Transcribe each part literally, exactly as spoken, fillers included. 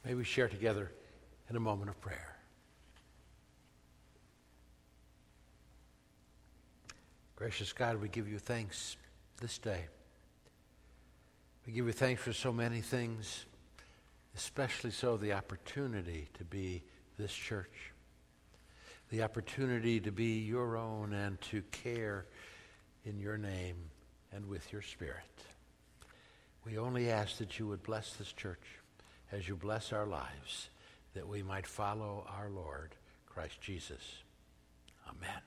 May we share together in a moment of prayer. Gracious God, we give you thanks this day. We give you thanks for so many things, especially so the opportunity to be this church, the opportunity to be your own and to care in your name and with your Spirit. We only ask that you would bless this church as you bless our lives, that we might follow our Lord, Christ Jesus. Amen.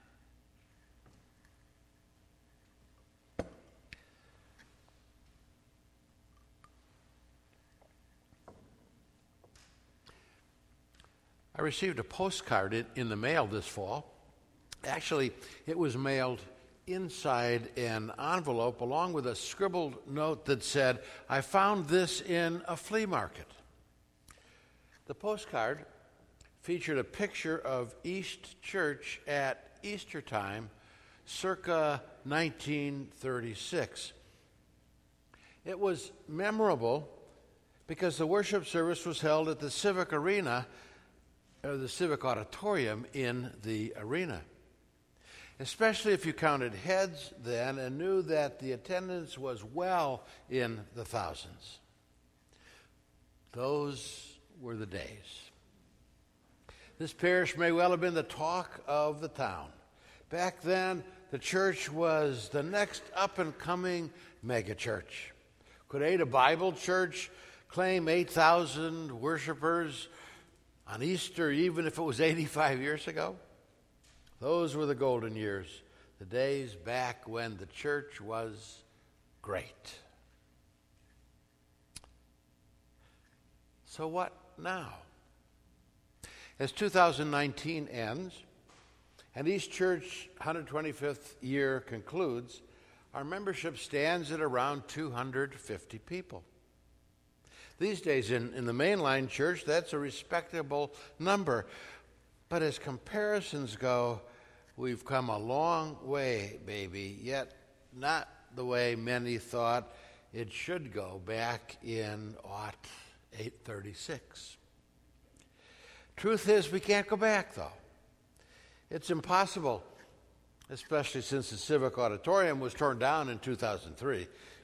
I received a postcard in, in the mail this fall. Actually, it was mailed inside an envelope along with a scribbled note that said, "I found this in a flea market." The postcard featured a picture of East Church at Easter time, circa nineteen thirty-six. It was memorable because the worship service was held at the Civic Arena, or the Civic Auditorium in the arena. Especially if you counted heads then and knew that the attendance was well in the thousands. Those were the days. This parish may well have been the talk of the town. Back then, the church was the next up-and-coming megachurch. Could Ada Bible Church claim eight thousand worshipers on Easter, even if it was eighty-five years ago? Those were the golden years, the days back when the church was great. So what now? As two thousand nineteen ends and East Church one hundred twenty-fifth year concludes, our membership stands at around two hundred fifty people. These days in, in the mainline church, that's a respectable number. But as comparisons go, we've come a long way, baby, yet not the way many thought it should go back in aught eight thirty-six. Truth is, we can't go back, though. It's impossible, especially since the Civic Auditorium was torn down in two thousand three.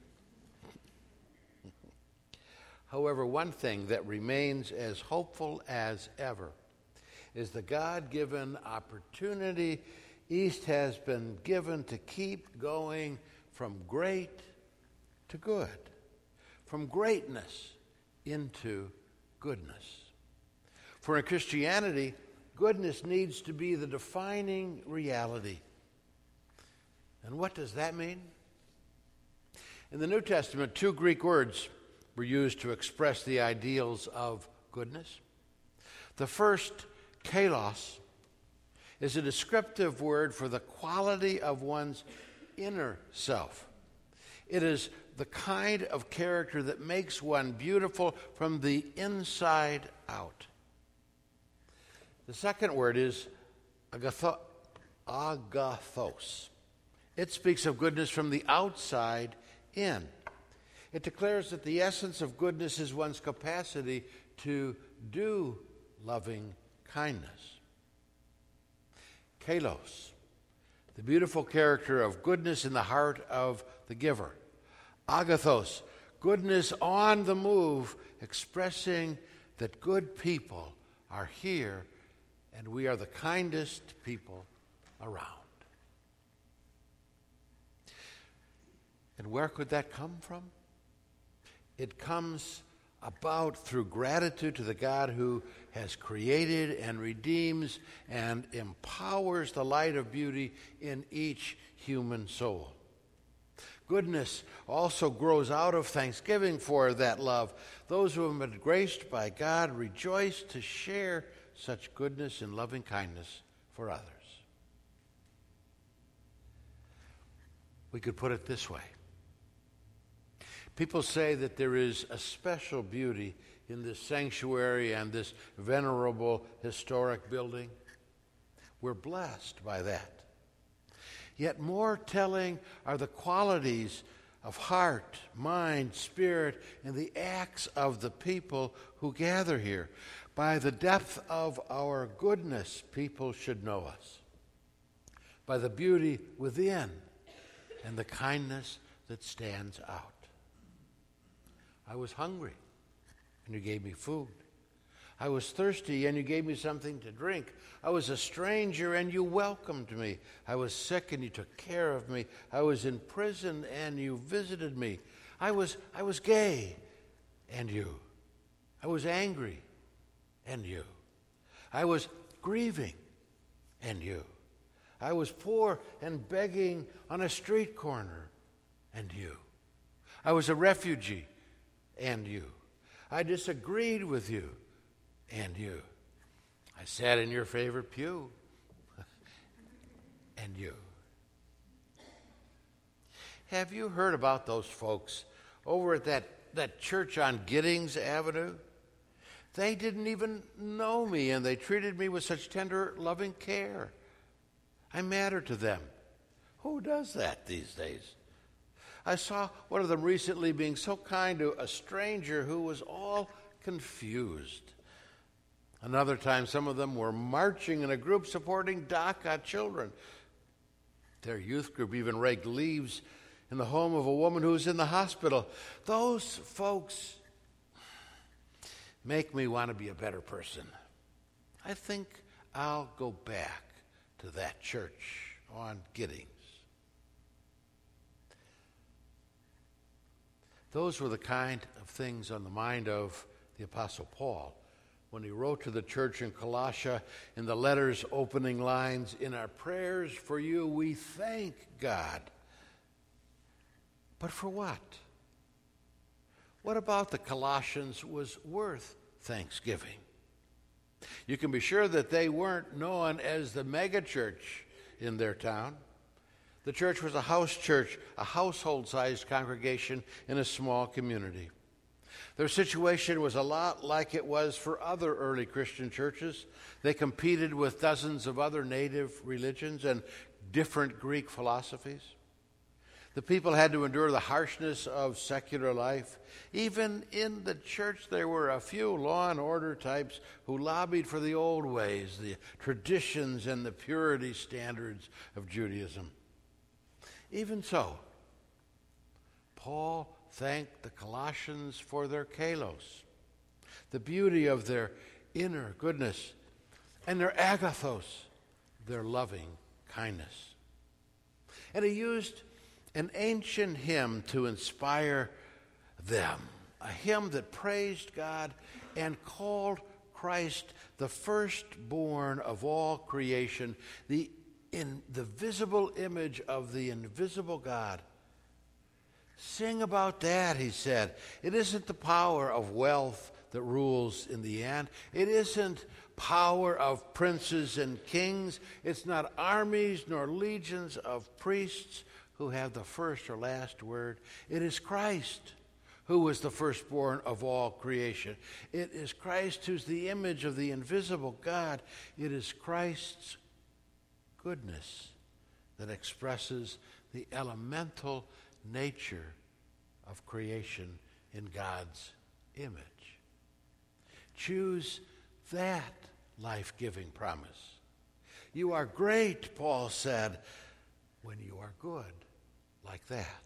However, one thing that remains as hopeful as ever is the God-given opportunity East has been given to keep going from great to good, from greatness into goodness. For in Christianity, goodness needs to be the defining reality. And what does that mean? In the New Testament, two Greek words were used to express the ideals of goodness. The first, kalos, is a descriptive word for the quality of one's inner self. It is the kind of character that makes one beautiful from the inside out. The second word is agatho- agathos. It speaks of goodness from the outside in. It declares that the essence of goodness is one's capacity to do loving kindness. Kalos, the beautiful character of goodness in the heart of the giver. Agathos, goodness on the move, expressing that good people are here and we are the kindest people around. And where could that come from? It comes about through gratitude to the God who has created and redeems and empowers the light of beauty in each human soul. Goodness also grows out of thanksgiving for that love. Those who have been graced by God rejoice to share such goodness and loving kindness for others. We could put it this way. People say that there is a special beauty in this sanctuary and this venerable historic building. We're blessed by that. Yet more telling are the qualities of heart, mind, spirit, and the acts of the people who gather here. By the depth of our goodness, people should know us. By the beauty within and the kindness that stands out. I was hungry, and you gave me food. I was thirsty, and you gave me something to drink. I was a stranger, and you welcomed me. I was sick, and you took care of me. I was in prison, and you visited me. I was, I was gay, and you. I was angry, and you. I was grieving, and you. I was poor and begging on a street corner, and you. I was a refugee, and you. I disagreed with you, and you. I sat in your favorite pew, and you. Have you heard about those folks over at that, that church on Giddings Avenue? They didn't even know me, and they treated me with such tender, loving care. I matter to them. Who does that these days? I saw one of them recently being so kind to a stranger who was all confused. Another time, some of them were marching in a group supporting DACA children. Their youth group even raked leaves in the home of a woman who was in the hospital. Those folks make me want to be a better person. I think I'll go back to that church on Giddings. Those were the kind of things on the mind of the Apostle Paul when he wrote to the church in Colossia in the letter's opening lines, "In our prayers for you, we thank God." But for what? What about the Colossians was worth thanksgiving? You can be sure that they weren't known as the megachurch in their town. The church was a house church, a household-sized congregation in a small community. Their situation was a lot like it was for other early Christian churches. They competed with dozens of other native religions and different Greek philosophies. The people had to endure the harshness of secular life. Even in the church, there were a few law and order types who lobbied for the old ways, the traditions and the purity standards of Judaism. Even so, Paul thanked the Colossians for their kalos, the beauty of their inner goodness, and their agathos, their loving kindness. And he used an ancient hymn to inspire them, a hymn that praised God and called Christ the firstborn of all creation, the in the visible image of the invisible God. Sing about that, he said. It isn't the power of wealth that rules in the end. It isn't power of princes and kings. It's not armies nor legions of priests who have the first or last word. It is Christ who was the firstborn of all creation. It is Christ who's the image of the invisible God. It is Christ's goodness that expresses the elemental nature of creation in God's image. Choose that life-giving promise. You are great, Paul said, when you are good like that.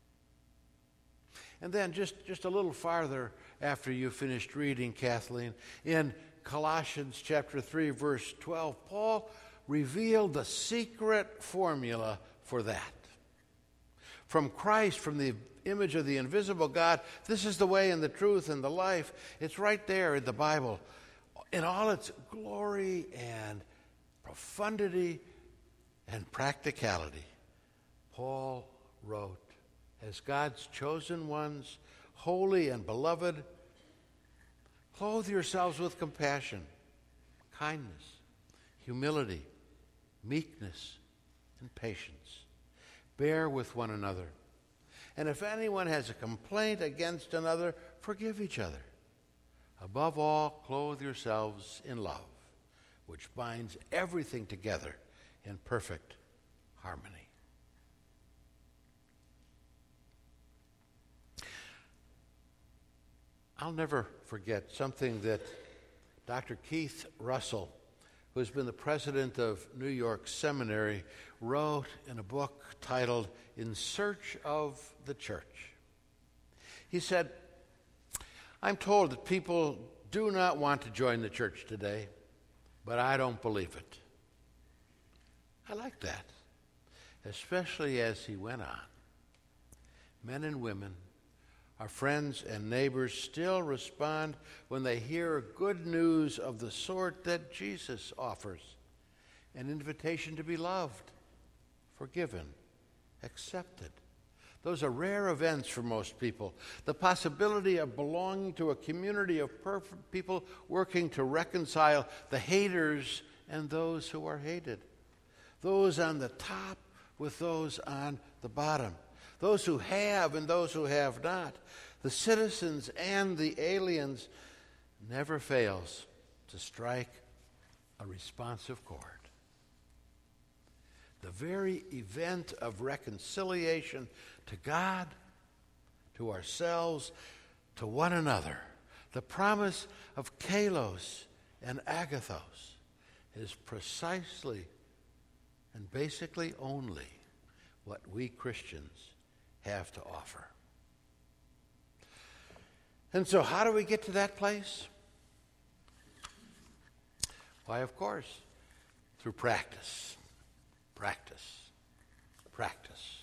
And then just, just a little farther after you finished reading, Kathleen, in Colossians chapter three, verse twelve, Paul revealed the secret formula for that. From Christ, from the image of the invisible God, this is the way and the truth and the life. It's right there in the Bible in all its glory and profundity and practicality. Paul wrote, as God's chosen ones, holy and beloved, clothe yourselves with compassion, kindness, humility, meekness, and patience. Bear with one another. And if anyone has a complaint against another, forgive each other. Above all, clothe yourselves in love, which binds everything together in perfect harmony. I'll never forget something that Doctor Keith Russell, who's been the president of New York Seminary, wrote in a book titled In Search of the Church. He said, I'm told that people do not want to join the church today, but I don't believe it. I like that, especially as he went on. Men and women, our friends and neighbors, still respond when they hear good news of the sort that Jesus offers, an invitation to be loved, forgiven, accepted. Those are rare events for most people. The possibility of belonging to a community of perfect people working to reconcile the haters and those who are hated, those on the top with those on the bottom, those who have and those who have not, the citizens and the aliens, never fails to strike a responsive chord. The very event of reconciliation to God, to ourselves, to one another, the promise of kalos and agathos, is precisely and basically only what we Christians have to offer. And so how do we get to that place? Why, of course, through practice, practice, practice.